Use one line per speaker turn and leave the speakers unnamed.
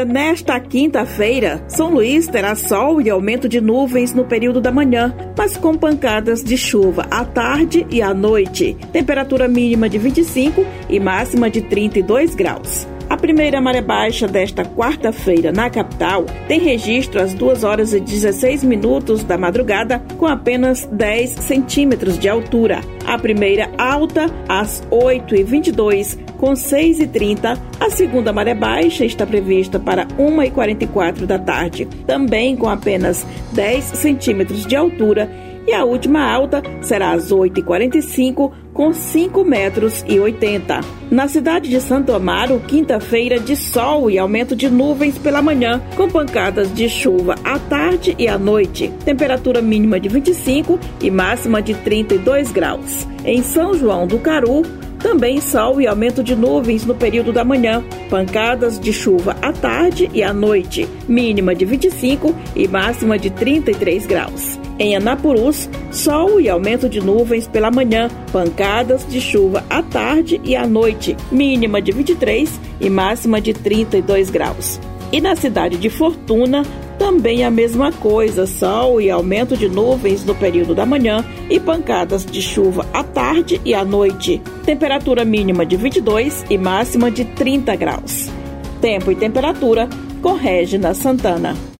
Olha, nesta quinta-feira, São Luís terá sol e aumento de nuvens no período da manhã, mas com pancadas de chuva à tarde e à noite. Temperatura mínima de 25 e máxima de 32 graus. A primeira maré baixa desta quarta-feira na capital tem registro às 2h16 da madrugada, com apenas 10 centímetros de altura. A primeira alta às 8h22, com 6h30. A segunda maré baixa está prevista para 1h44 da tarde, também com apenas 10 centímetros de altura. E a última alta será às 8h45, com 5,80 metros. Na cidade de Santo Amaro, quinta-feira de sol e aumento de nuvens pela manhã, com pancadas de chuva à tarde e à noite. Temperatura mínima de 25 e máxima de 32 graus. Em São João do Caru, também sol e aumento de nuvens no período da manhã, pancadas de chuva à tarde e à noite, mínima de 25 e máxima de 33 graus. Em Anapurus, sol e aumento de nuvens pela manhã, pancadas de chuva à tarde e à noite, mínima de 23 e máxima de 32 graus. E na cidade de Fortuna, também a mesma coisa, sol e aumento de nuvens no período da manhã e pancadas de chuva à tarde e à noite. Temperatura mínima de 22 e máxima de 30 graus. Tempo e temperatura com Régina Santana.